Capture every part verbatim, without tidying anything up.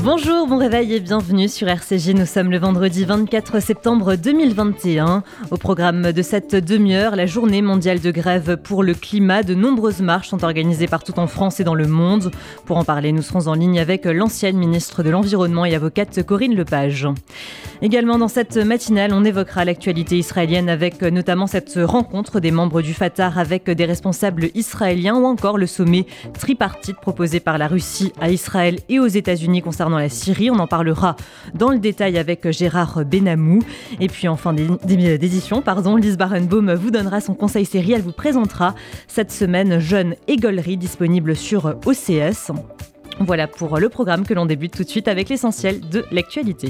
Bonjour, bon réveil et bienvenue sur R C J. Nous sommes le vendredi vingt-quatre septembre deux mille vingt et un. Au programme de cette demi-heure, la journée mondiale de grève pour le climat. De nombreuses marches sont organisées partout en France et dans le monde. Pour en parler, nous serons en ligne avec l'ancienne ministre de l'Environnement et avocate Corinne Lepage. Également dans cette matinale, on évoquera l'actualité israélienne avec notamment cette rencontre des membres du Fatah avec des responsables israéliens ou encore le sommet tripartite proposé par la Russie à Israël et aux États-Unis concernant la Syrie. On en parlera dans le détail avec Gérard Benamou. Et puis en fin d'édition, pardon, Lise Barenbaum vous donnera son conseil série. Elle vous présentera cette semaine Jeune et Gaulerie disponible sur O C S. Voilà pour le programme que l'on débute tout de suite avec l'essentiel de l'actualité.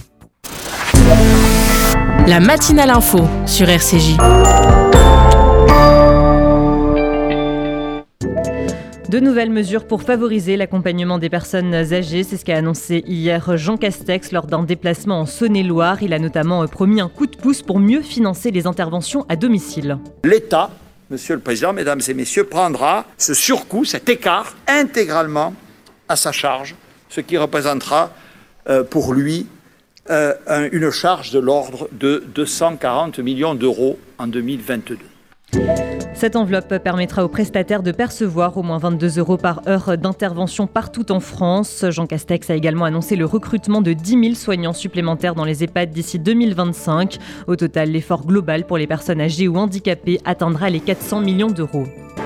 La matinale info sur R C J. De nouvelles mesures pour favoriser l'accompagnement des personnes âgées, c'est ce qu'a annoncé hier Jean Castex lors d'un déplacement en Saône-et-Loire. Il a notamment promis un coup de pouce pour mieux financer les interventions à domicile. L'État, Monsieur le Président, Mesdames et Messieurs, prendra ce surcoût, cet écart, intégralement à sa charge, ce qui représentera euh, pour lui euh, un, une charge de l'ordre de deux cent quarante millions d'euros en deux mille vingt-deux. Cette enveloppe permettra aux prestataires de percevoir au moins vingt-deux euros par heure d'intervention partout en France. Jean Castex a également annoncé le recrutement de dix mille soignants supplémentaires dans les EHPAD d'ici deux mille vingt-cinq. Au total, l'effort global pour les personnes âgées ou handicapées atteindra les quatre cents millions d'euros.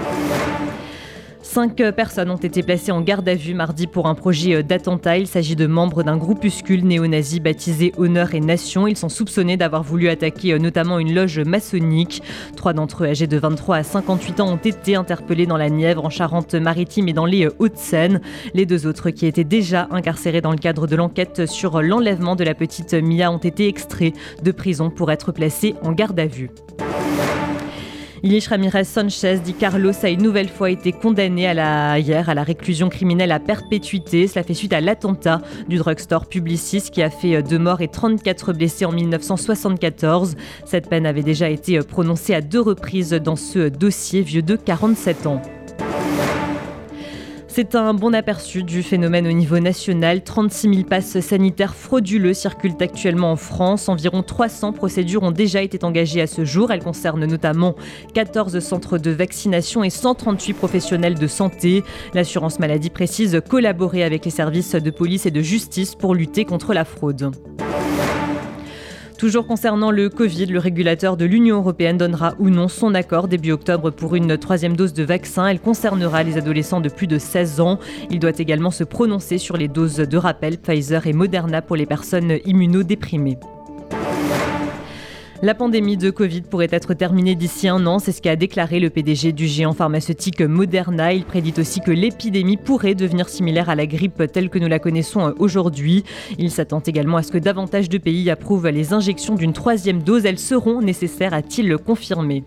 Cinq personnes ont été placées en garde à vue mardi pour un projet d'attentat. Il s'agit de membres d'un groupuscule néo-nazi baptisé Honneur et Nation. Ils sont soupçonnés d'avoir voulu attaquer notamment une loge maçonnique. Trois d'entre eux, âgés de vingt-trois à cinquante-huit ans, ont été interpellés dans la Nièvre, en Charente-Maritime et dans les Hauts-de-Seine. Les deux autres, qui étaient déjà incarcérés dans le cadre de l'enquête sur l'enlèvement de la petite Mia, ont été extraits de prison pour être placés en garde à vue. Ilish Ramirez Sanchez, dit Carlos, a une nouvelle fois été condamné à la, hier à la réclusion criminelle à perpétuité. Cela fait suite à l'attentat du drugstore Publicis qui a fait deux morts et trente-quatre blessés en mille neuf cent soixante-quatorze. Cette peine avait déjà été prononcée à deux reprises dans ce dossier vieux de quarante-sept ans. C'est un bon aperçu du phénomène au niveau national. trente-six mille passes sanitaires frauduleux circulent actuellement en France. Environ trois cents procédures ont déjà été engagées à ce jour. Elles concernent notamment quatorze centres de vaccination et cent trente-huit professionnels de santé. L'assurance maladie précise collaborer avec les services de police et de justice pour lutter contre la fraude. Toujours concernant le Covid, le régulateur de l'Union européenne donnera ou non son accord début octobre pour une troisième dose de vaccin. Elle concernera les adolescents de plus de seize ans. Il doit également se prononcer sur les doses de rappel Pfizer et Moderna pour les personnes immunodéprimées. La pandémie de Covid pourrait être terminée d'ici un an, c'est ce qu'a déclaré le P D G du géant pharmaceutique Moderna. Il prédit aussi que l'épidémie pourrait devenir similaire à la grippe telle que nous la connaissons aujourd'hui. Il s'attend également à ce que davantage de pays approuvent les injections d'une troisième dose. Elles seront nécessaires, a-t-il confirmé.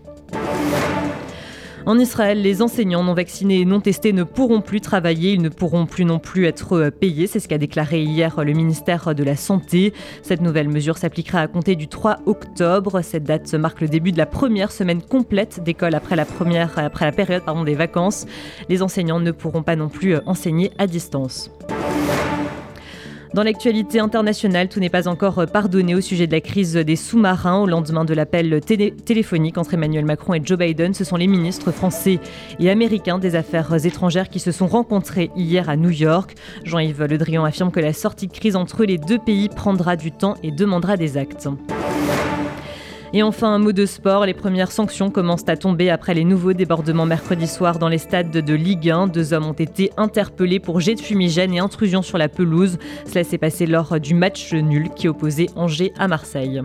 En Israël, les enseignants non vaccinés et non testés ne pourront plus travailler, ils ne pourront plus non plus être payés. C'est ce qu'a déclaré hier le ministère de la Santé. Cette nouvelle mesure s'appliquera à compter du trois octobre. Cette date marque le début de la première semaine complète d'école après la, première, après la période pardon, des vacances. Les enseignants ne pourront pas non plus enseigner à distance. Dans l'actualité internationale, tout n'est pas encore pardonné au sujet de la crise des sous-marins. Au lendemain de l'appel télé- téléphonique entre Emmanuel Macron et Joe Biden, ce sont les ministres français et américains des Affaires étrangères qui se sont rencontrés hier à New York. Jean-Yves Le Drian affirme que la sortie de crise entre les deux pays prendra du temps et demandera des actes. Et enfin, un mot de sport. Les premières sanctions commencent à tomber après les nouveaux débordements mercredi soir dans les stades de Ligue un. Deux hommes ont été interpellés pour jet de fumigène et intrusion sur la pelouse. Cela s'est passé lors du match nul qui opposait Angers à Marseille.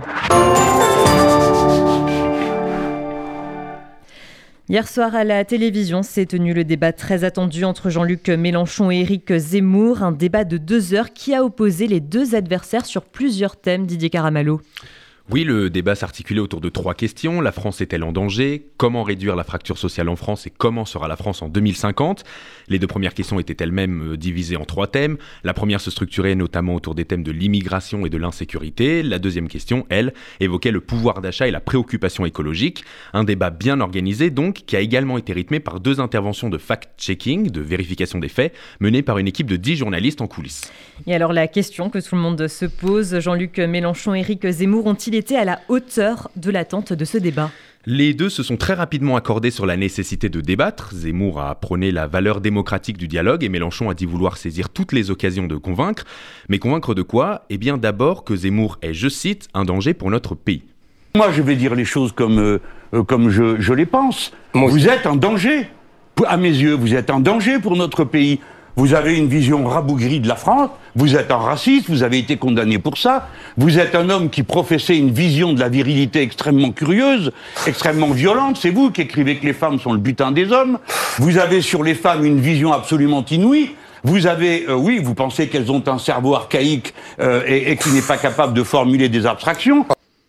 Hier soir à la télévision s'est tenu le débat très attendu entre Jean-Luc Mélenchon et Éric Zemmour. Un débat de deux heures qui a opposé les deux adversaires sur plusieurs thèmes. Didier Caramallo. Oui, le débat s'articulait autour de trois questions. La France est-elle en danger ? Comment réduire la fracture sociale en France et comment sera la France en deux mille cinquante ? Les deux premières questions étaient elles-mêmes divisées en trois thèmes. La première se structurait notamment autour des thèmes de l'immigration et de l'insécurité. La deuxième question, elle, évoquait le pouvoir d'achat et la préoccupation écologique. Un débat bien organisé donc, qui a également été rythmé par deux interventions de fact-checking, de vérification des faits, menées par une équipe de dix journalistes en coulisses. Et alors la question que tout le monde se pose, Jean-Luc Mélenchon et Éric Zemmour ont-ils été à la hauteur de l'attente de ce débat ? Les deux se sont très rapidement accordés sur la nécessité de débattre. Zemmour a prôné la valeur démocratique du dialogue et Mélenchon a dit vouloir saisir toutes les occasions de convaincre. Mais convaincre de quoi ? Eh bien d'abord que Zemmour est, je cite, un danger pour notre pays. Moi je vais dire les choses comme, euh, comme je, je les pense. Vous êtes un danger. À mes yeux, vous êtes un danger pour notre pays. Vous avez une vision rabougrie de la France, vous êtes un raciste, vous avez été condamné pour ça, vous êtes un homme qui professait une vision de la virilité extrêmement curieuse, extrêmement violente, c'est vous qui écrivez que les femmes sont le butin des hommes, vous avez sur les femmes une vision absolument inouïe, vous avez, euh, oui, vous pensez qu'elles ont un cerveau archaïque euh, et, et qui n'est pas capable de formuler des abstractions.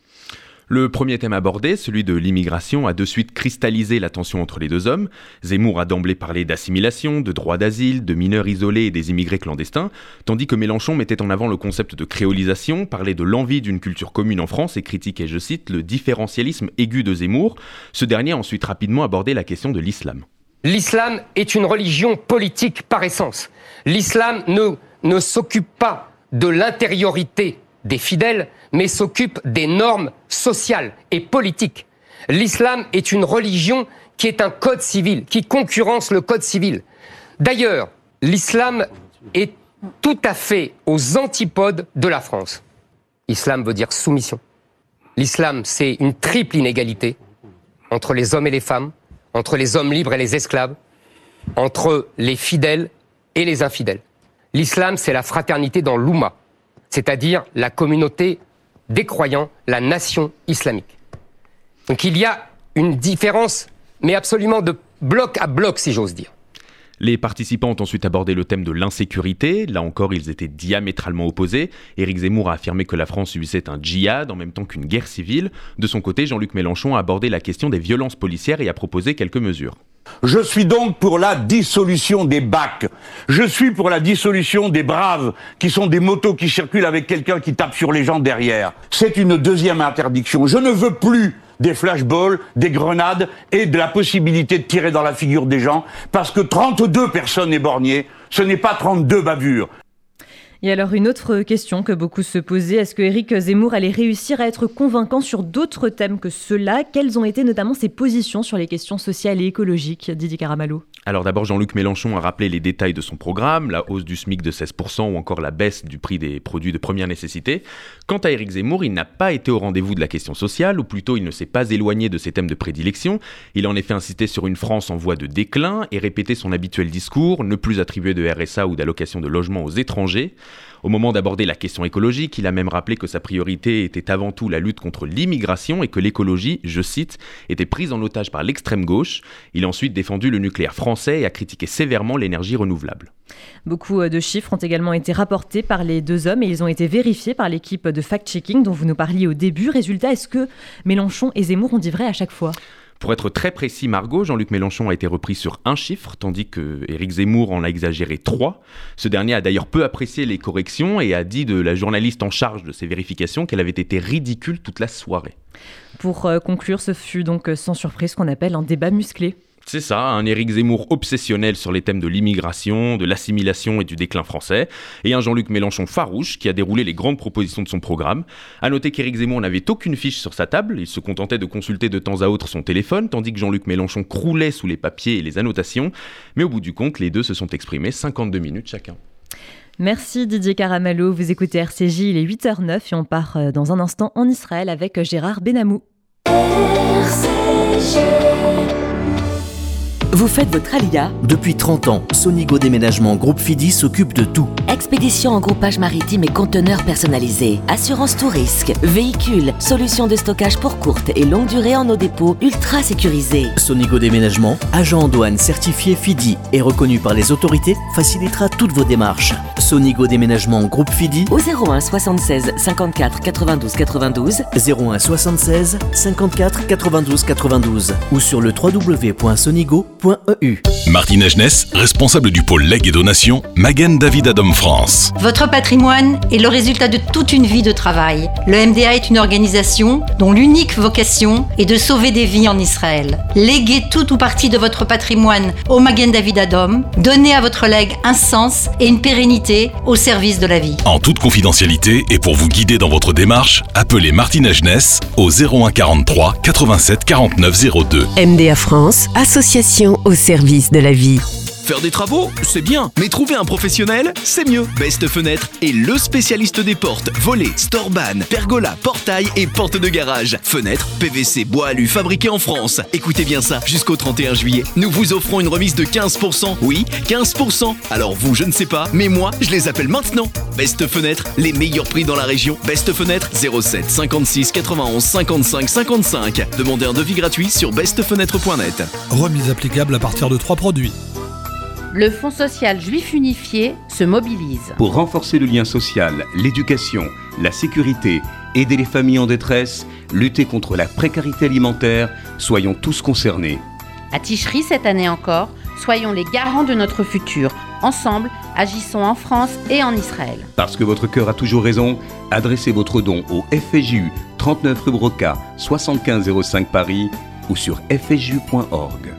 Le premier thème abordé, celui de l'immigration, a de suite cristallisé la tension entre les deux hommes. Zemmour a d'emblée parlé d'assimilation, de droit d'asile, de mineurs isolés et des immigrés clandestins, tandis que Mélenchon mettait en avant le concept de créolisation, parlait de l'envie d'une culture commune en France et critiquait, je cite, le différentialisme aigu de Zemmour. Ce dernier a ensuite rapidement abordé la question de l'islam. L'islam est une religion politique par essence. L'islam ne, ne s'occupe pas de l'intériorité des fidèles, mais s'occupe des normes sociales et politiques. L'islam est une religion qui est un code civil, qui concurrence le code civil. D'ailleurs, l'islam est tout à fait aux antipodes de la France. Islam veut dire soumission. L'islam, c'est une triple inégalité entre les hommes et les femmes, entre les hommes libres et les esclaves, entre les fidèles et les infidèles. L'islam, c'est la fraternité dans l'Oumma, c'est-à-dire la communauté des croyants, la nation islamique. Donc il y a une différence, mais absolument de bloc à bloc, si j'ose dire. Les participants ont ensuite abordé le thème de l'insécurité. Là encore, ils étaient diamétralement opposés. Éric Zemmour a affirmé que la France subissait un djihad en même temps qu'une guerre civile. De son côté, Jean-Luc Mélenchon a abordé la question des violences policières et a proposé quelques mesures. Je suis donc pour la dissolution des B A C. Je suis pour la dissolution des braves, qui sont des motos qui circulent avec quelqu'un qui tape sur les gens derrière. C'est une deuxième interdiction. Je ne veux plus des flashballs, des grenades et de la possibilité de tirer dans la figure des gens, parce que trente-deux personnes éborgnées, ce n'est pas trente-deux bavures. Et alors une autre question que beaucoup se posaient, est-ce que Éric Zemmour allait réussir à être convaincant sur d'autres thèmes que ceux-là ? Quelles ont été notamment ses positions sur les questions sociales et écologiques, Didier Caramallo ? Alors d'abord, Jean-Luc Mélenchon a rappelé les détails de son programme, la hausse du SMIC de seize pour cent ou encore la baisse du prix des produits de première nécessité. Quant à Éric Zemmour, il n'a pas été au rendez-vous de la question sociale, ou plutôt il ne s'est pas éloigné de ses thèmes de prédilection. Il a en effet insisté sur une France en voie de déclin et répété son habituel discours, ne plus attribuer de R S A ou d'allocation de logement aux étrangers. Au moment d'aborder la question écologique, il a même rappelé que sa priorité était avant tout la lutte contre l'immigration et que l'écologie, je cite, était prise en otage par l'extrême gauche. Il a ensuite défendu le nucléaire français et a critiqué sévèrement l'énergie renouvelable. Beaucoup de chiffres ont également été rapportés par les deux hommes et ils ont été vérifiés par l'équipe de fact-checking dont vous nous parliez au début. Résultat, est-ce que Mélenchon et Zemmour ont dit vrai à chaque fois ? Pour être très précis, Margot, Jean-Luc Mélenchon a été repris sur un chiffre, tandis que Éric Zemmour en a exagéré trois. Ce dernier a d'ailleurs peu apprécié les corrections et a dit de la journaliste en charge de ces vérifications qu'elle avait été ridicule toute la soirée. Pour euh, conclure, ce fut donc sans surprise ce qu'on appelle un débat musclé. C'est ça, un Éric Zemmour obsessionnel sur les thèmes de l'immigration, de l'assimilation et du déclin français, et un Jean-Luc Mélenchon farouche qui a déroulé les grandes propositions de son programme. À noter qu'Éric Zemmour n'avait aucune fiche sur sa table, il se contentait de consulter de temps à autre son téléphone, tandis que Jean-Luc Mélenchon croulait sous les papiers et les annotations, mais au bout du compte, les deux se sont exprimés cinquante-deux minutes chacun. Merci Didier Caramallo, vous écoutez R C J, il est huit heures neuf et on part dans un instant en Israël avec Gérard Benamou. R C J. Vous faites votre Aliyah ? Depuis trente ans, Sonigo Déménagement Groupe Fidi s'occupe de tout. Expédition en groupage maritime et conteneurs personnalisés. Assurance tout risque. Véhicules. Solutions de stockage pour courte et longue durée en nos dépôts ultra sécurisés. Sonigo Déménagement, agent en douane certifié Fidi et reconnu par les autorités, facilitera toutes vos démarches. Sonigo Déménagement Groupe Fidi au zéro un soixante-seize cinquante-quatre quatre-vingt-douze quatre-vingt-douze, zéro un soixante-seize cinquante-quatre quatre-vingt-douze quatre-vingt-douze ou sur le w w w point sonigo point e u. Martine Agenès, responsable du pôle legs et donations, Magen David Adom France. Votre patrimoine est le résultat de toute une vie de travail. Le M D A est une organisation dont l'unique vocation est de sauver des vies en Israël. Léguez tout ou partie de votre patrimoine au Magen David Adom. Donnez à votre legs un sens et une pérennité au service de la vie. En toute confidentialité et pour vous guider dans votre démarche, appelez Martine Agenès au zéro un quarante-trois quatre-vingt-sept quarante-neuf zéro deux. M D A France, association au service de la vie. Faire des travaux, c'est bien, mais trouver un professionnel, c'est mieux. Best Fenêtre est le spécialiste des portes, volets, storban, pergola, portail et portes de garage. Fenêtres, P V C, bois alu, fabriqués en France. Écoutez bien ça, jusqu'au trente et un juillet, nous vous offrons une remise de quinze pour cent. Oui, quinze pour cent. Alors vous, je ne sais pas, mais moi, je les appelle maintenant. Best Fenêtre, les meilleurs prix dans la région. Best Fenêtre, zéro sept cinquante-six quatre-vingt-onze cinquante-cinq cinquante-cinq. Demandez un devis gratuit sur best fenêtre point net. Remise applicable à partir de trois produits. Le Fonds social juif unifié se mobilise. Pour renforcer le lien social, l'éducation, la sécurité, aider les familles en détresse, lutter contre la précarité alimentaire, soyons tous concernés. À Ticherie cette année encore, soyons les garants de notre futur. Ensemble, agissons en France et en Israël. Parce que votre cœur a toujours raison, adressez votre don au F S J U, trente-neuf rue Broca, soixante-quinze zéro cinq Paris ou sur f s j u point org.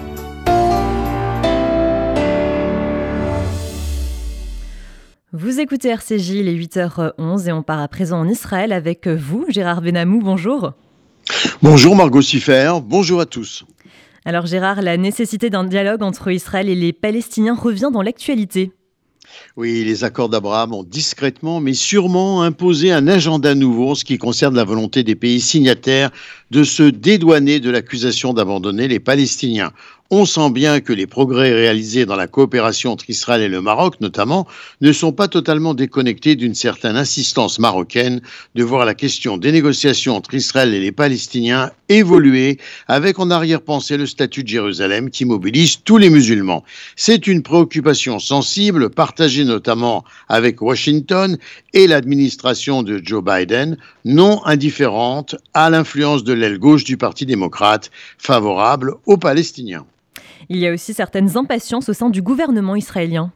Vous écoutez R C J, il est huit heures onze et on part à présent en Israël avec vous, Gérard Benamou, bonjour. Bonjour Margot Siffer, bonjour à tous. Alors Gérard, la nécessité d'un dialogue entre Israël et les Palestiniens revient dans l'actualité. Oui, les accords d'Abraham ont discrètement mais sûrement imposé un agenda nouveau en ce qui concerne la volonté des pays signataires de se dédouaner de l'accusation d'abandonner les Palestiniens. On sent bien que les progrès réalisés dans la coopération entre Israël et le Maroc, notamment, ne sont pas totalement déconnectés d'une certaine insistance marocaine de voir la question des négociations entre Israël et les Palestiniens évoluer avec en arrière-pensée le statut de Jérusalem qui mobilise tous les musulmans. C'est une préoccupation sensible, partagée notamment avec Washington et l'administration de Joe Biden, non indifférente à l'influence de l'aile gauche du Parti démocrate, favorable aux Palestiniens. Il y a aussi certaines impatiences au sein du gouvernement israélien.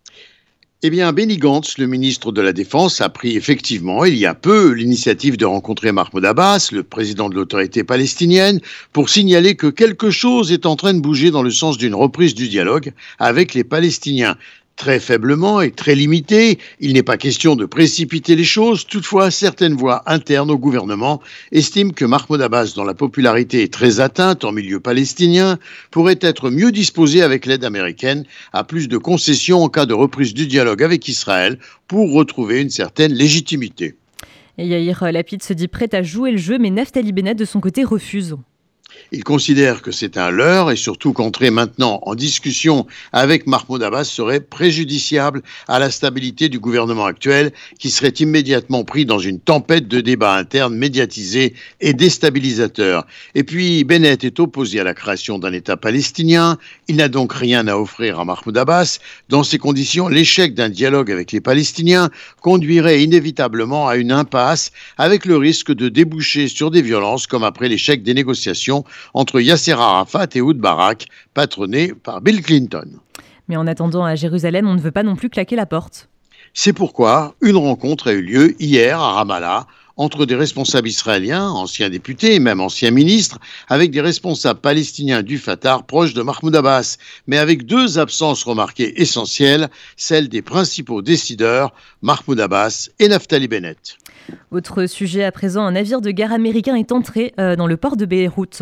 Eh bien, Benny Gantz, le ministre de la Défense, a pris effectivement, il y a peu, l'initiative de rencontrer Mahmoud Abbas, le président de l'autorité palestinienne, pour signaler que quelque chose est en train de bouger dans le sens d'une reprise du dialogue avec les Palestiniens. Très faiblement et très limité, il n'est pas question de précipiter les choses. Toutefois, certaines voix internes au gouvernement estiment que Mahmoud Abbas, dont la popularité est très atteinte en milieu palestinien, pourrait être mieux disposé avec l'aide américaine à plus de concessions en cas de reprise du dialogue avec Israël pour retrouver une certaine légitimité. Et Yair Lapid se dit prêt à jouer le jeu, mais Naftali Bennett, de son côté, refuse. Il considère que c'est un leurre et surtout qu'entrer maintenant en discussion avec Mahmoud Abbas serait préjudiciable à la stabilité du gouvernement actuel qui serait immédiatement pris dans une tempête de débats internes médiatisés et déstabilisateurs. Et puis Bennett est opposé à la création d'un État palestinien. Il n'a donc rien à offrir à Mahmoud Abbas. Dans ces conditions, l'échec d'un dialogue avec les Palestiniens conduirait inévitablement à une impasse avec le risque de déboucher sur des violences comme après l'échec des négociations entre Yasser Arafat et Ehud Barak, patronné par Bill Clinton. Mais en attendant, à Jérusalem, on ne veut pas non plus claquer la porte. C'est pourquoi une rencontre a eu lieu hier à Ramallah entre des responsables israéliens, anciens députés et même anciens ministres, avec des responsables palestiniens du Fatah proches de Mahmoud Abbas, mais avec deux absences remarquées essentielles, celles des principaux décideurs, Mahmoud Abbas et Naftali Bennett. Autre sujet à présent, un navire de guerre américain est entré euh, dans le port de Beyrouth.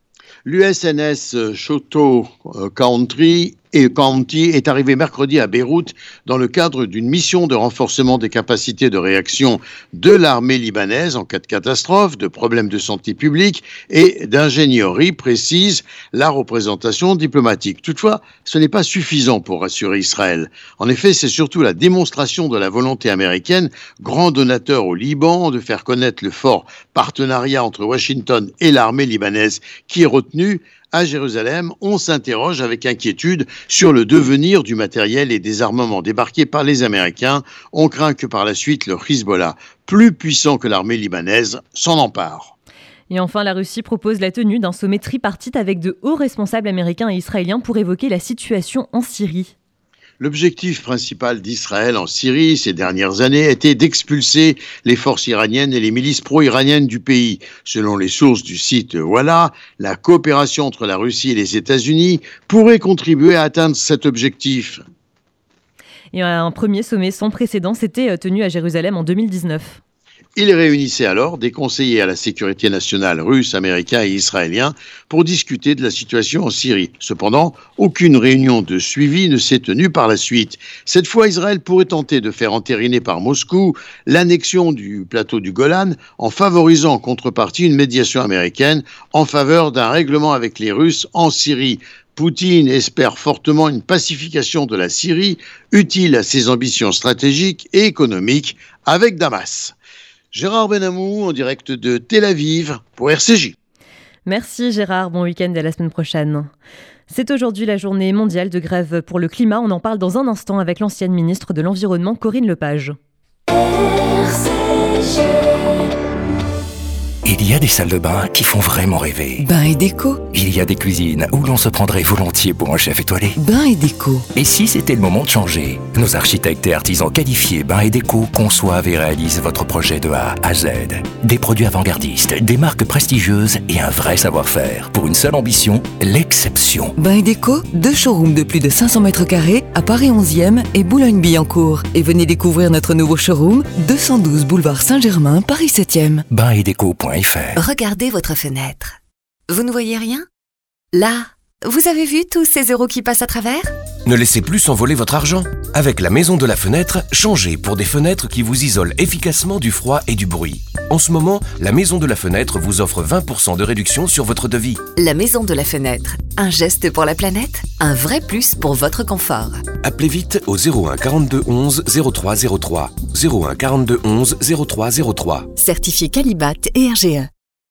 L'U S N S Choteau Country et County est arrivé mercredi à Beyrouth dans le cadre d'une mission de renforcement des capacités de réaction de l'armée libanaise en cas de catastrophe, de problèmes de santé publique et d'ingénierie, précise la représentation diplomatique. Toutefois, ce n'est pas suffisant pour rassurer Israël. En effet, c'est surtout la démonstration de la volonté américaine, grand donateur au Liban, de faire connaître le fort partenariat entre Washington et l'armée libanaise qui est retenu, À Jérusalem, on s'interroge avec inquiétude sur le devenir du matériel et des armements débarqués par les Américains. On craint que par la suite, le Hezbollah, plus puissant que l'armée libanaise, s'en empare. Et enfin, la Russie propose la tenue d'un sommet tripartite avec de hauts responsables américains et israéliens pour évoquer la situation en Syrie. L'objectif principal d'Israël en Syrie ces dernières années était d'expulser les forces iraniennes et les milices pro-iraniennes du pays. Selon les sources du site Walla, la coopération entre la Russie et les États-Unis pourrait contribuer à atteindre cet objectif. Et un premier sommet sans précédent s'était tenu à Jérusalem en deux mille dix-neuf. Il réunissait alors des conseillers à la sécurité nationale russes, américains et israéliens pour discuter de la situation en Syrie. Cependant, aucune réunion de suivi ne s'est tenue par la suite. Cette fois, Israël pourrait tenter de faire entériner par Moscou l'annexion du plateau du Golan en favorisant en contrepartie une médiation américaine en faveur d'un règlement avec les Russes en Syrie. Poutine espère fortement une pacification de la Syrie, utile à ses ambitions stratégiques et économiques avec Damas. Gérard Benamou en direct de Tel Aviv pour R C J. Merci Gérard, bon week-end et à la semaine prochaine. C'est aujourd'hui la journée mondiale de grève pour le climat. On en parle dans un instant avec l'ancienne ministre de l'Environnement Corinne Lepage. R C G. Il y a des salles de bain qui font vraiment rêver. Bain et déco. Il y a des cuisines où l'on se prendrait volontiers pour un chef étoilé. Bain et déco. Et si c'était le moment de changer? Nos architectes et artisans qualifiés Bain et déco conçoivent et réalisent votre projet de A à Z. Des produits avant-gardistes, des marques prestigieuses et un vrai savoir-faire. Pour une seule ambition, l'exception. Bain et déco, deux showrooms de plus de cinq cents mètres carrés à Paris onzième et Boulogne-Billancourt. Et venez découvrir notre nouveau showroom, deux cent douze boulevard Saint-Germain, Paris septième. bain et déco point f r. Regardez votre fenêtre. Vous ne voyez rien? Là, vous avez vu tous ces euros qui passent à travers? Ne laissez plus s'envoler votre argent. Avec la Maison de la Fenêtre, changez pour des fenêtres qui vous isolent efficacement du froid et du bruit. En ce moment, la Maison de la Fenêtre vous offre vingt pour cent de réduction sur votre devis. La Maison de la Fenêtre. Un geste pour la planète, un vrai plus pour votre confort. Appelez vite au zéro un quarante-deux onze zéro trois zéro trois. zéro un quarante-deux onze zéro trois zéro trois. Certifié Qualibat et R G E.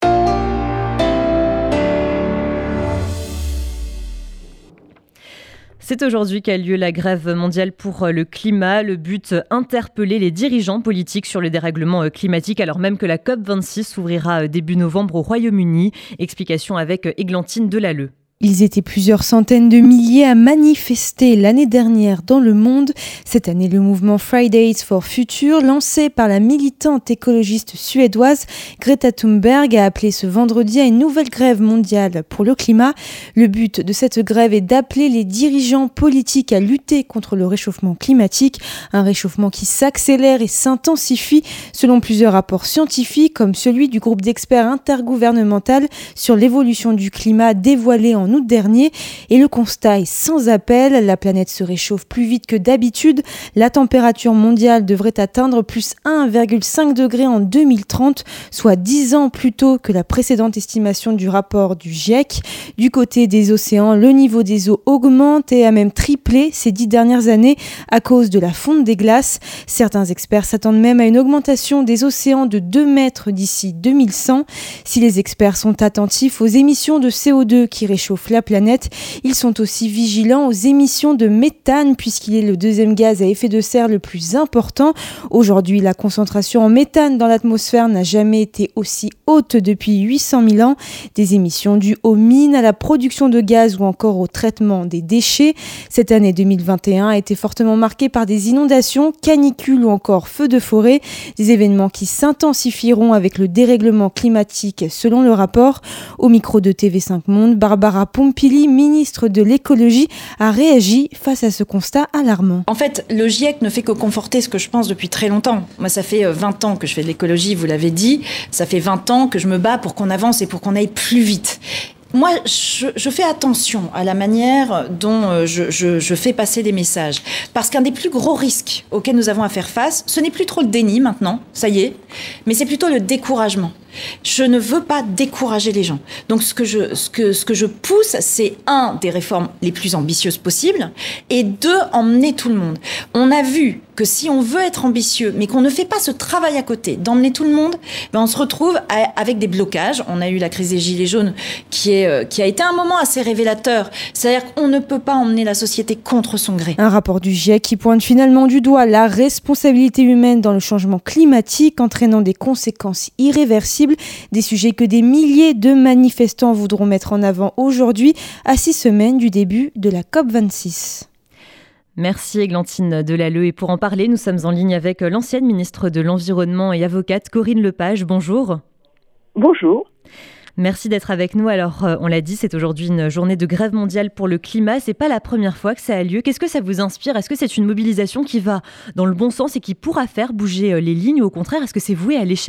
C'est aujourd'hui qu'a lieu la grève mondiale pour le climat. Le but, interpeller les dirigeants politiques sur le dérèglement climatique, alors même que la COP vingt-six s'ouvrira début novembre au Royaume-Uni. Explication avec Églantine Delalleux. Ils étaient plusieurs centaines de milliers à manifester l'année dernière dans le monde. Cette année, le mouvement Fridays for Future, lancé par la militante écologiste suédoise Greta Thunberg, a appelé ce vendredi à une nouvelle grève mondiale pour le climat. Le but de cette grève est d'appeler les dirigeants politiques à lutter contre le réchauffement climatique, un réchauffement qui s'accélère et s'intensifie selon plusieurs rapports scientifiques, comme celui du groupe d'experts intergouvernemental sur l'évolution du climat dévoilé en août dernier. Et le constat est sans appel, la planète se réchauffe plus vite que d'habitude. La température mondiale devrait atteindre plus un virgule cinq degrés en deux mille trente, soit dix ans plus tôt que la précédente estimation du rapport du GIEC. Du côté des océans, le niveau des eaux augmente et a même triplé ces dix dernières années à cause de la fonte des glaces. Certains experts s'attendent même à une augmentation des océans de deux mètres d'ici deux mille cent. Si les experts sont attentifs aux émissions de C O deux qui réchauffent la planète, ils sont aussi vigilants aux émissions de méthane puisqu'il est le deuxième gaz à effet de serre le plus important. Aujourd'hui, la concentration en méthane dans l'atmosphère n'a jamais été aussi haute depuis huit cent mille ans. Des émissions dues aux mines, à la production de gaz ou encore au traitement des déchets. Cette année deux mille vingt et un a été fortement marquée par des inondations, canicules ou encore feux de forêt. Des événements qui s'intensifieront avec le dérèglement climatique selon le rapport. Au micro de T V cinq Monde, Barbara Pompili, ministre de l'écologie, a réagi face à ce constat alarmant. En fait, le GIEC ne fait que conforter ce que je pense depuis très longtemps. Moi, ça fait vingt ans que je fais de l'écologie, vous l'avez dit. Ça fait vingt ans que je me bats pour qu'on avance et pour qu'on aille plus vite. Moi, je, je fais attention à la manière dont je, je, je fais passer des messages. Parce qu'un des plus gros risques auxquels nous avons à faire face, ce n'est plus trop le déni maintenant, ça y est, mais c'est plutôt le découragement. Je ne veux pas décourager les gens. Donc ce que je, ce que, ce que je pousse, c'est un, des réformes les plus ambitieuses possibles, et deux, emmener tout le monde. On a vu que si on veut être ambitieux, mais qu'on ne fait pas ce travail à côté, d'emmener tout le monde, ben on se retrouve à, avec des blocages. On a eu la crise des Gilets jaunes qui, est, euh, qui a été un moment assez révélateur. C'est-à-dire qu'on ne peut pas emmener la société contre son gré. Un rapport du GIEC qui pointe finalement du doigt la responsabilité humaine dans le changement climatique, entraînant des conséquences irréversibles, des sujets que des milliers de manifestants voudront mettre en avant aujourd'hui, à six semaines du début de la COP vingt-six. Merci Églantine Delalleux. Et pour en parler, nous sommes en ligne avec l'ancienne ministre de l'Environnement et avocate Corinne Lepage. Bonjour. Bonjour. Merci d'être avec nous. Alors, on l'a dit, c'est aujourd'hui une journée de grève mondiale pour le climat. C'est pas la première fois que ça a lieu. Qu'est-ce que ça vous inspire ? Est-ce que c'est une mobilisation qui va dans le bon sens et qui pourra faire bouger les lignes, ou au contraire, est-ce que c'est voué à l'échec ?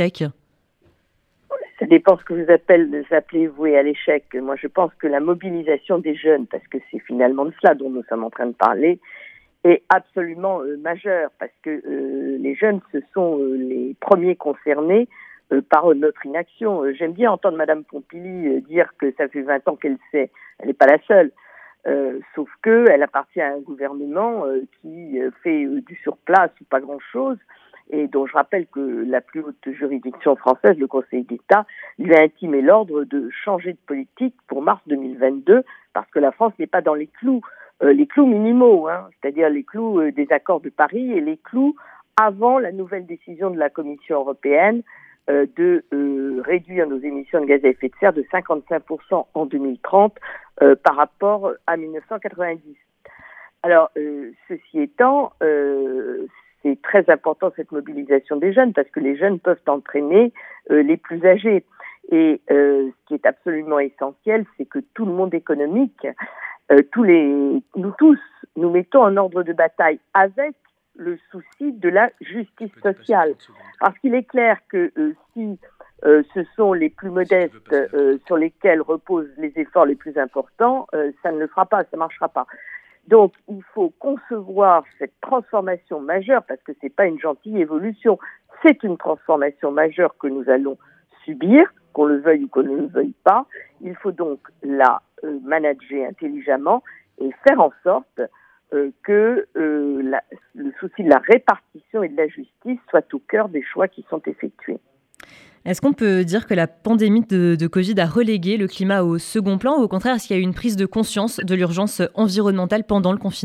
Ça dépend ce que vous appelez, vous appelez voué à l'échec. Moi, je pense que la mobilisation des jeunes, parce que c'est finalement de cela dont nous sommes en train de parler, est absolument euh, majeure, parce que euh, les jeunes, ce sont euh, les premiers concernés euh, par notre inaction. Euh, j'aime bien entendre Madame Pompili euh, dire que ça fait vingt ans qu'elle sait. Elle n'est pas la seule. Euh, sauf que elle appartient à un gouvernement euh, qui euh, fait euh, du surplace ou pas grand-chose, et dont je rappelle que la plus haute juridiction française, le Conseil d'État, lui a intimé l'ordre de changer de politique pour mars deux mille vingt-deux, parce que la France n'est pas dans les clous. Euh, les clous minimaux, hein, c'est-à-dire les clous euh, des accords de Paris et les clous avant la nouvelle décision de la Commission européenne euh, de euh, réduire nos émissions de gaz à effet de serre de cinquante-cinq pour cent en deux mille trente euh, par rapport à dix-neuf cent quatre-vingt-dix. Alors, euh, ceci étant, euh, c'est très important cette mobilisation des jeunes, parce que les jeunes peuvent entraîner euh, les plus âgés. Et euh, ce qui est absolument essentiel, c'est que tout le monde économique, Euh, tous les, nous tous, nous mettons en ordre de bataille avec le souci de la justice sociale. Parce qu'il est clair que euh, si euh, ce sont les plus modestes euh, sur lesquels reposent les efforts les plus importants, euh, ça ne le fera pas, ça ne marchera pas. Donc, il faut concevoir cette transformation majeure, parce que c'est pas une gentille évolution, c'est une transformation majeure que nous allons subir, qu'on le veuille ou qu'on ne le veuille pas. Il faut donc la euh, manager intelligemment et faire en sorte euh, que euh, la, le souci de la répartition et de la justice soit au cœur des choix qui sont effectués. Est-ce qu'on peut dire que la pandémie de, de Covid a relégué le climat au second plan, ou au contraire, est-ce qu'il y a eu une prise de conscience de l'urgence environnementale pendant le confinement ?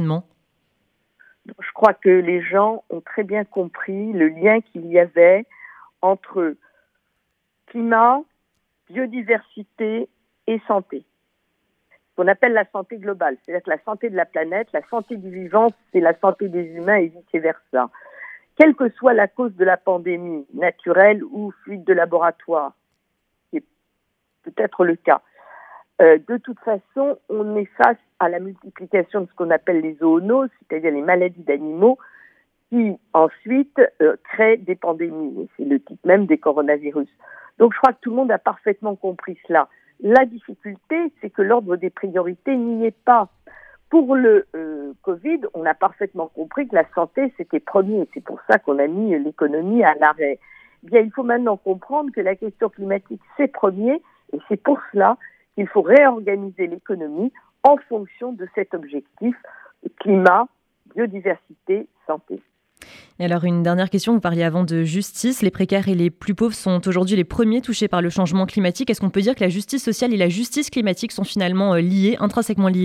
Je crois que les gens ont très bien compris le lien qu'il y avait entre climat, biodiversité et santé. Ce qu'on appelle la santé globale, c'est-à-dire que la santé de la planète, la santé du vivant, c'est la santé des humains et vice-versa. Quelle que soit la cause de la pandémie, naturelle ou fluide de laboratoire, c'est peut-être le cas, euh, de toute façon, on est face à la multiplication de ce qu'on appelle les zoonoses, c'est-à-dire les maladies d'animaux, qui ensuite euh, créent des pandémies. Et c'est le type même des coronavirus. Donc je crois que tout le monde a parfaitement compris cela. La difficulté, c'est que l'ordre des priorités n'y est pas. Pour le euh, Covid, on a parfaitement compris que la santé, c'était premier. C'est pour ça qu'on a mis l'économie à l'arrêt. Bien, il faut maintenant comprendre que la question climatique, c'est premier, et c'est pour cela qu'il faut réorganiser l'économie en fonction de cet objectif climat, biodiversité, santé. Et alors, une dernière question, vous parliez avant de justice. Les précaires et les plus pauvres sont aujourd'hui les premiers touchés par le changement climatique. Est-ce qu'on peut dire que la justice sociale et la justice climatique sont finalement liées, intrinsèquement liées ?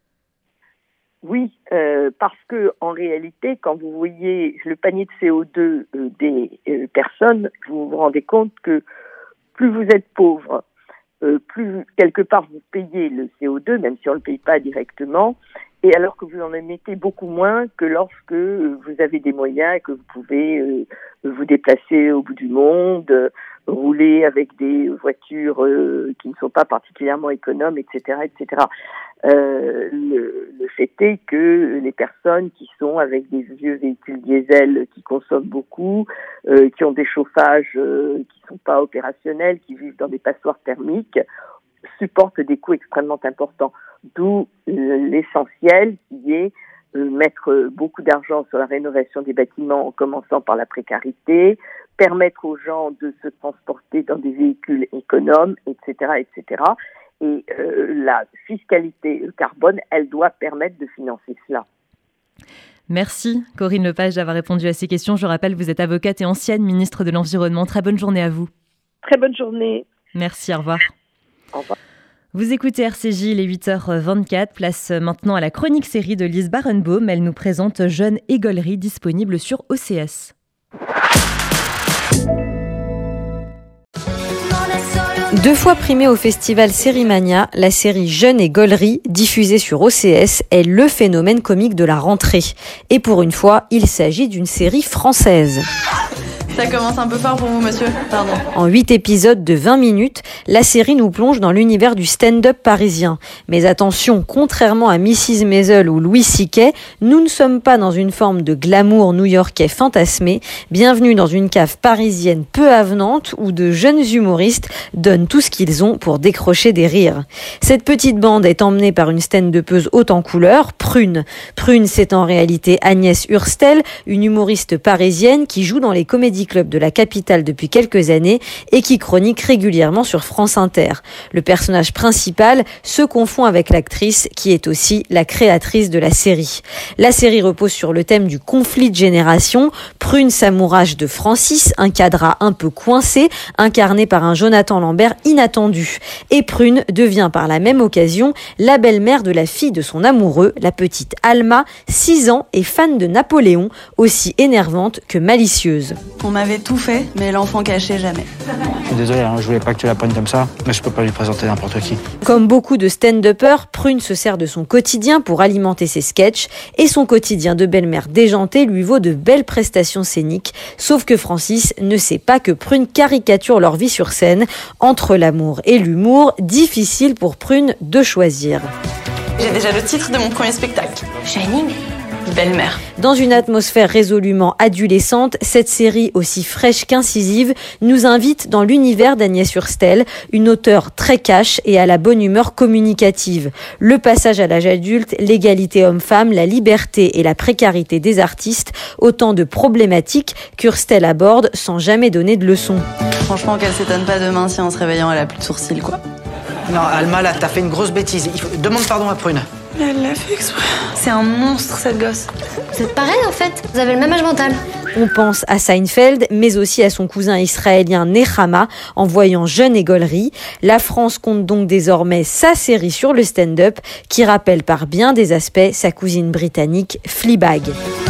Oui, euh, parce que en réalité, quand vous voyez le panier de C O deux euh, des euh, personnes, vous vous rendez compte que plus vous êtes pauvre, euh, plus quelque part vous payez le C O deux, même si on ne le paye pas directement, et alors que vous en émettez beaucoup moins que lorsque euh, vous avez des moyens et que vous pouvez euh, vous déplacer au bout du monde, euh, rouler avec des voitures euh, qui ne sont pas particulièrement économes, et cetera, et cetera. Euh, le, le fait est que les personnes qui sont avec des vieux véhicules diesel qui consomment beaucoup, euh, qui ont des chauffages euh, qui ne sont pas opérationnels, qui vivent dans des passoires thermiques, supportent des coûts extrêmement importants. D'où l'essentiel qui est euh, mettre euh, beaucoup d'argent sur la rénovation des bâtiments en commençant par la précarité, permettre aux gens de se transporter dans des véhicules économes, et cetera, et cetera. Et euh, la fiscalité carbone, elle doit permettre de financer cela. Merci Corinne Lepage d'avoir répondu à ces questions. Je rappelle, vous êtes avocate et ancienne ministre de l'Environnement. Très bonne journée à vous. Très bonne journée. Merci, au revoir. Au revoir. Vous écoutez R C J, il est huit heures vingt-quatre. Place maintenant à la chronique série de Lise Barenbaum. Elle nous présente Jeune et Gaulerie, disponible sur O C S. Deux fois primée au festival Sérimania, la série Jeune et Gaulerie, diffusée sur O C S, est le phénomène comique de la rentrée. Et pour une fois, il s'agit d'une série française. Ça commence un peu fort pour vous, monsieur. Pardon. En huit épisodes de vingt minutes, la série nous plonge dans l'univers du stand-up parisien. Mais attention, contrairement à missus Maisel ou Louis C K, nous ne sommes pas dans une forme de glamour new-yorkais fantasmé. Bienvenue dans une cave parisienne peu avenante où de jeunes humoristes donnent tout ce qu'ils ont pour décrocher des rires. Cette petite bande est emmenée par une stand-upeuse haute en couleur, Prune. Prune, c'est en réalité Agnès Hurstel, une humoriste parisienne qui joue dans les comédies club de la capitale depuis quelques années et qui chronique régulièrement sur France Inter. Le personnage principal se confond avec l'actrice qui est aussi la créatrice de la série. La série repose sur le thème du conflit de génération. Prune s'amourage de Francis, un cadra un peu coincé, incarné par un Jonathan Lambert inattendu. Et Prune devient par la même occasion la belle-mère de la fille de son amoureux, la petite Alma, six ans et fan de Napoléon, aussi énervante que malicieuse. On m'avait tout fait, mais l'enfant caché, jamais. Je suis désolé, hein, je voulais pas que tu la prennes comme ça, mais je peux pas lui présenter n'importe qui. Comme beaucoup de stand-uppers, Prune se sert de son quotidien pour alimenter ses sketchs, et son quotidien de belle-mère déjantée lui vaut de belles prestations scéniques, sauf que Francis ne sait pas que Prune caricature leur vie sur scène. Entre l'amour et l'humour, difficile pour Prune de choisir. J'ai déjà le titre de mon premier spectacle. Shining. Belle-mère. Dans une atmosphère résolument adolescente, cette série aussi fraîche qu'incisive nous invite dans l'univers d'Agnès Hurstel, une auteure très cash et à la bonne humeur communicative. Le passage à l'âge adulte, l'égalité homme-femme, la liberté et la précarité des artistes, autant de problématiques qu'Hurstel aborde sans jamais donner de leçons. Franchement, qu'elle s'étonne pas demain si en se réveillant elle a plus de sourcils, quoi. Non, Alma, là, t'as fait une grosse bêtise. Il faut... Demande pardon à Prune. Elle l'a fait exprès. C'est un monstre, cette gosse. Vous êtes pareil, en fait. Vous avez le même âge mental. On pense à Seinfeld, mais aussi à son cousin israélien Nechama, en voyant Jeune et Gaulerie. La France compte donc désormais sa série sur le stand-up, qui rappelle par bien des aspects sa cousine britannique Fleabag.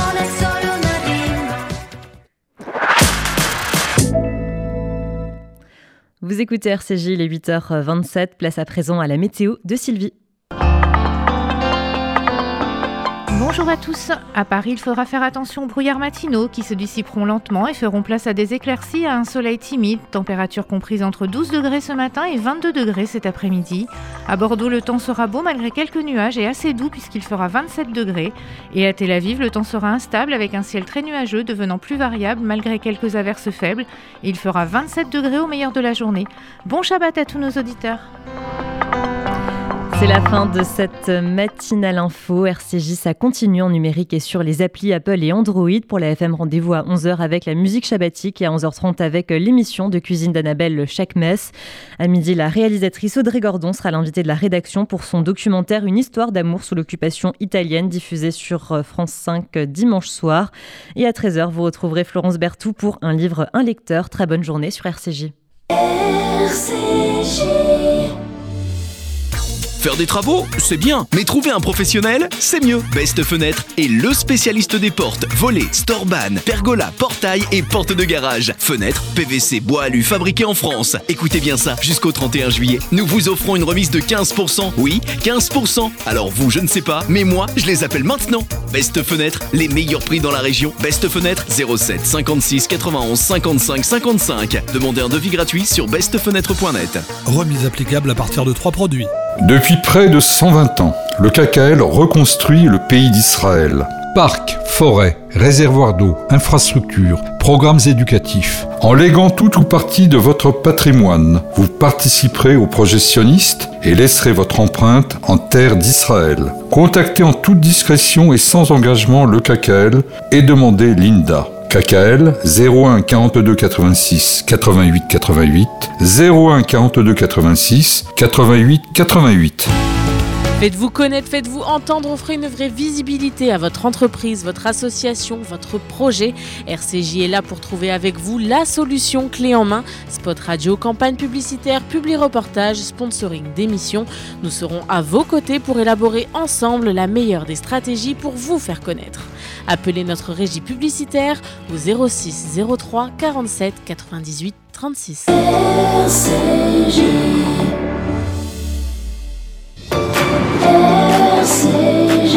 Vous écoutez R C J, il est huit heures vingt-sept. Place à présent à la météo de Sylvie. Bonjour à tous. À Paris, il faudra faire attention aux brouillards matinaux qui se dissiperont lentement et feront place à des éclaircies à un soleil timide. Température comprise entre douze degrés ce matin et vingt-deux degrés cet après-midi. À Bordeaux, le temps sera beau malgré quelques nuages et assez doux puisqu'il fera vingt-sept degrés. Et à Tel Aviv, le temps sera instable avec un ciel très nuageux devenant plus variable malgré quelques averses faibles. Et il fera vingt-sept degrés au meilleur de la journée. Bon Shabbat à tous nos auditeurs. C'est la fin de cette matinale info. R C J, ça continue en numérique et sur les applis Apple et Android. Pour la F M, rendez-vous à onze heures avec la musique shabbatique et à onze heures trente avec l'émission de cuisine d'Annabelle Chaque Messe. À midi, la réalisatrice Audrey Gordon sera l'invitée de la rédaction pour son documentaire Une histoire d'amour sous l'occupation italienne, diffusé sur France cinq dimanche soir. Et à treize heures, vous retrouverez Florence Berthoud pour Un livre, un lecteur. Très bonne journée sur R C J. R C J. Faire des travaux, c'est bien, mais trouver un professionnel, c'est mieux. Best Fenêtre est le spécialiste des portes, volets, storban, pergola, portail et portes de garage. Fenêtres, P V C, bois alu, fabriqués en France. Écoutez bien ça, jusqu'au trente et un juillet, nous vous offrons une remise de quinze pour cent. Oui, quinze pour cent. Alors vous, je ne sais pas, mais moi, je les appelle maintenant. Best Fenêtre, les meilleurs prix dans la région. Best Fenêtre, zéro sept cinquante-six quatre-vingt-onze cinquante-cinq cinquante-cinq. Demandez un devis gratuit sur best fenêtre point net. Remise applicable à partir de trois produits. Depuis près de cent vingt ans, le K K L reconstruit le pays d'Israël. Parcs, forêts, réservoirs d'eau, infrastructures, programmes éducatifs. En léguant tout ou partie de votre patrimoine, vous participerez au projet sioniste et laisserez votre empreinte en terre d'Israël. Contactez en toute discrétion et sans engagement le K K L et demandez Linda. K K L zéro un quarante-deux quatre-vingt-six quatre-vingt-huit quatre-vingt-huit zéro un quarante-deux quatre-vingt-six quatre-vingt-huit quatre-vingt-huit. Faites-vous connaître, faites-vous entendre, offrez une vraie visibilité à votre entreprise, votre association, votre projet. R C J est là pour trouver avec vous la solution clé en main. Spot radio, campagne publicitaire, publi-reportage, sponsoring d'émissions. Nous serons à vos côtés pour élaborer ensemble la meilleure des stratégies pour vous faire connaître. Appelez notre régie publicitaire au zéro six zéro trois quarante-sept quatre-vingt-dix-huit trente-six. R C J. R C J.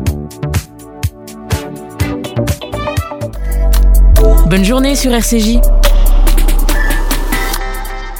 Bonne journée sur R C J.